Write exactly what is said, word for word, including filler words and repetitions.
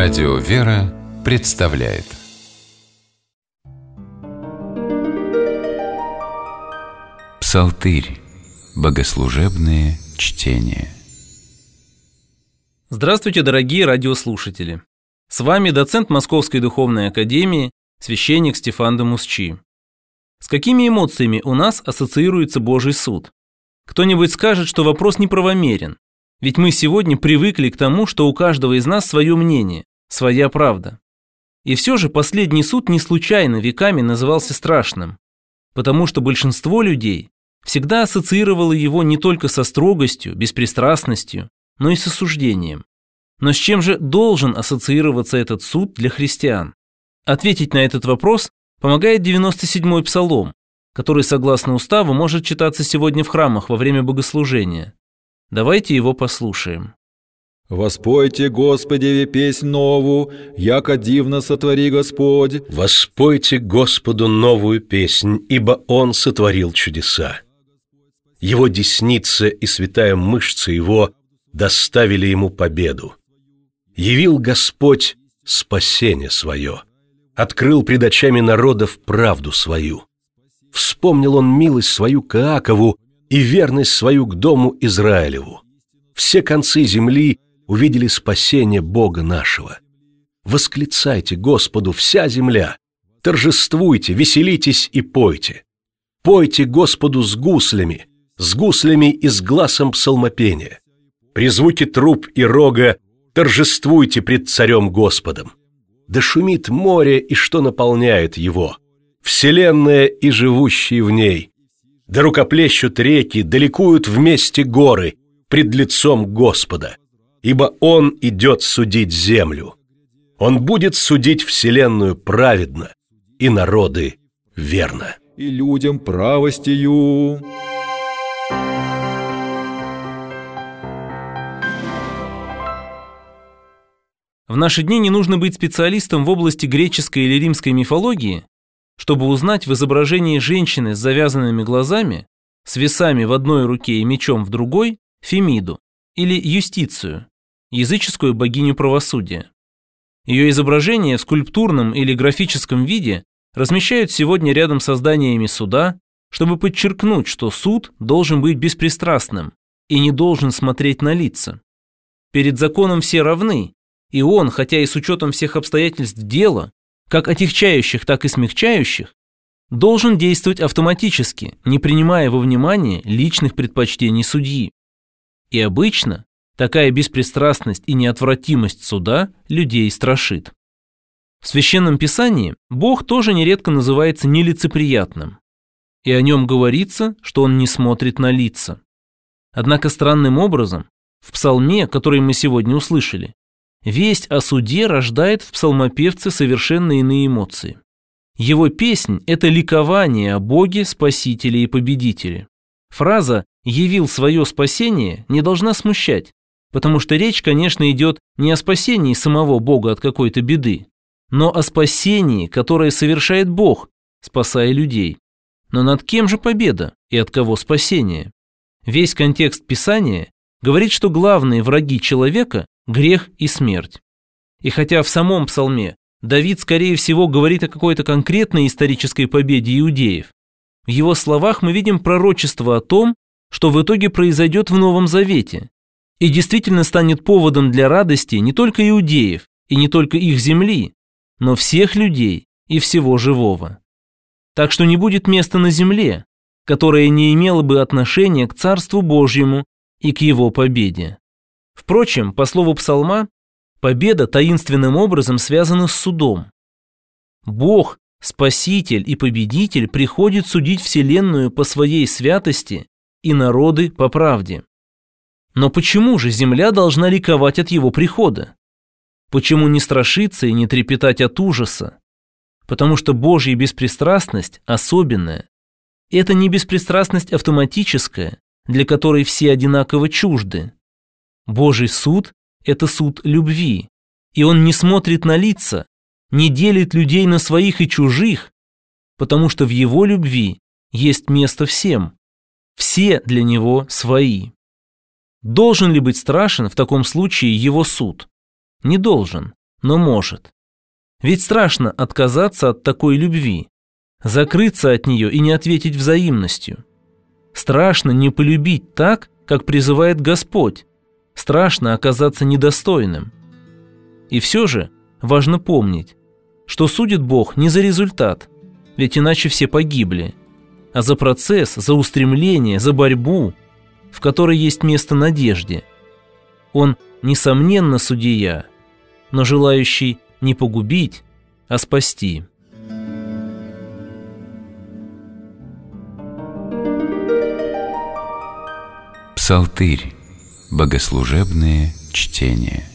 Радио «Вера» представляет Псалтырь. Богослужебные чтения. Здравствуйте, дорогие радиослушатели! С вами доцент Московской духовной академии, священник Стефан де Мусчи. С какими эмоциями у нас ассоциируется Божий суд? Кто-нибудь скажет, что вопрос неправомерен, ведь мы сегодня привыкли к тому, что у каждого из нас свое мнение, своя правда. И все же последний суд не случайно веками назывался страшным, потому что большинство людей всегда ассоциировало его не только со строгостью, беспристрастностью, но и с осуждением. Но с чем же должен ассоциироваться этот суд для христиан? Ответить на этот вопрос помогает девяносто седьмой псалом, который, согласно уставу, может читаться сегодня в храмах во время богослужения. Давайте его послушаем. «Воспойте Господеве песнь новую, яко дивно сотвори Господь». «Воспойте Господу новую песнь, ибо Он сотворил чудеса. Его десница и святая мышца Его доставили Ему победу. Явил Господь спасение свое, открыл пред очами народов правду свою. Вспомнил Он милость свою к Иакову и верность свою к дому Израилеву. Все концы земли увидели спасение Бога нашего. Восклицайте Господу вся земля, торжествуйте, веселитесь и пойте. Пойте Господу с гуслями, с гуслями и с гласом псалмопения. При звуке труб и рога торжествуйте пред царем Господом. Да шумит море и что наполняет его, вселенная и живущие в ней. Да рукоплещут реки, да ликуют вместе горы пред лицом Господа, ибо Он идет судить землю. Он будет судить вселенную праведно и народы верно. И людям правостью». В наши дни не нужно быть специалистом в области греческой или римской мифологии, чтобы узнать в изображении женщины с завязанными глазами, с весами в одной руке и мечом в другой, Фемиду или Юстицию, языческую богиню правосудия. Ее изображение в скульптурном или графическом виде размещают сегодня рядом с зданиями суда, чтобы подчеркнуть, что суд должен быть беспристрастным и не должен смотреть на лица. Перед законом все равны, и он, хотя и с учетом всех обстоятельств дела, как отягчающих, так и смягчающих, должен действовать автоматически, не принимая во внимание личных предпочтений судьи. И обычно такая беспристрастность и неотвратимость суда людей страшит. В Священном Писании Бог тоже нередко называется нелицеприятным, и о нем говорится, что Он не смотрит на лица. Однако странным образом, в псалме, который мы сегодня услышали, весть о суде рождает в псалмопевце совершенно иные эмоции. Его песнь – это ликование о Боге, Спасителе и Победителе. Фраза «явил свое спасение» не должна смущать, потому что речь, конечно, идет не о спасении самого Бога от какой-то беды, но о спасении, которое совершает Бог, спасая людей. Но над кем же победа и от кого спасение? Весь контекст Писания говорит, что главные враги человека – грех и смерть. И хотя в самом псалме Давид, скорее всего, говорит о какой-то конкретной исторической победе иудеев, в его словах мы видим пророчество о том, что в итоге произойдет в Новом Завете, и действительно станет поводом для радости не только иудеев и не только их земли, но всех людей и всего живого. Так что не будет места на земле, которое не имело бы отношения к Царству Божьему и к Его победе. Впрочем, по слову псалма, победа таинственным образом связана с судом. Бог, Спаситель и Победитель, приходит судить вселенную по своей святости и народы по правде. Но почему же земля должна ликовать от Его прихода? Почему не страшиться и не трепетать от ужаса? Потому что Божья беспристрастность особенная. Это не беспристрастность автоматическая, для которой все одинаково чужды. Божий суд – это суд любви, и Он не смотрит на лица, не делит людей на своих и чужих, потому что в Его любви есть место всем, все для Него свои. Должен ли быть страшен в таком случае Его суд? Не должен, но может. Ведь страшно отказаться от такой любви, закрыться от нее и не ответить взаимностью. Страшно не полюбить так, как призывает Господь. Страшно оказаться недостойным. И все же важно помнить, что судит Бог не за результат, ведь иначе все погибли, а за процесс, за устремление, за борьбу, в которой есть место надежде. Он, несомненно, судья, но желающий не погубить, а спасти. Псалтырь. Богослужебные чтения.